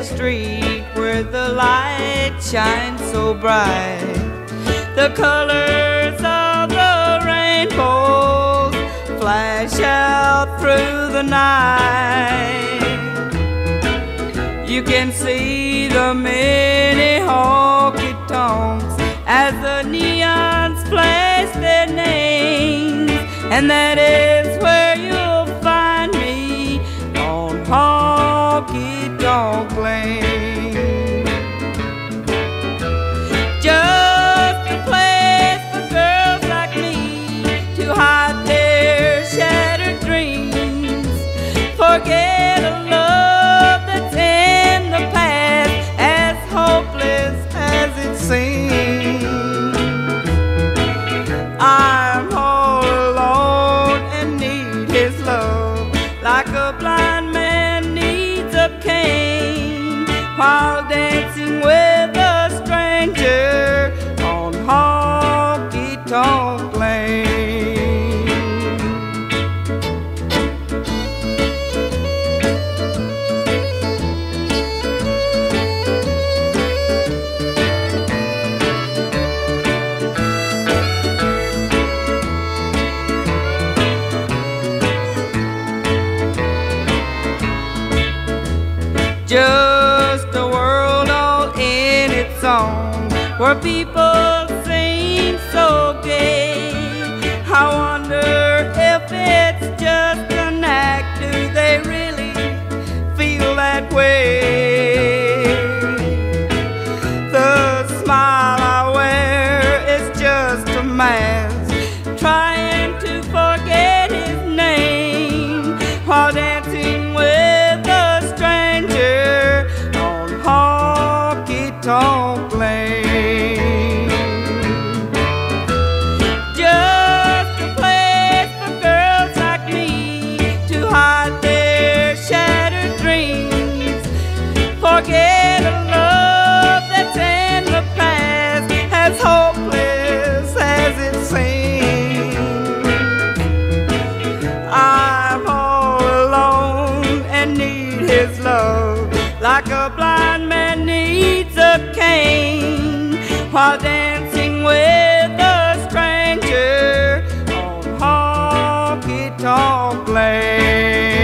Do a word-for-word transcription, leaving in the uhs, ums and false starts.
street where the light shines so bright. The colors of the rainbows flash out through the night. You can see the many honky-tonks as the neons place their names, and that is where you'll find me on Honky-Tonk Lane. Just a place for girls like me to hide their shattered dreams, forget a love that's in the past, as hopeless as it seems. I'm all alone and need his love, like a blind man needs a cane, while dancing with a stranger on Honky-Tonk Lane. Just a world all in its own, where people seem so gay. I wonder if it's just an act, do they really feel that way? The smile I wear is just a mask, trying to forget his name, while dancing with a stranger on Honky-Tonk Lane. Just a place for girls like me to hide their shattered dreams, forget a love that's in the past, as hopeless as it seems. I'm all alone and need his love, like a blind man needs a cane, while dancing with a stranger on Honky-Tonk Lane.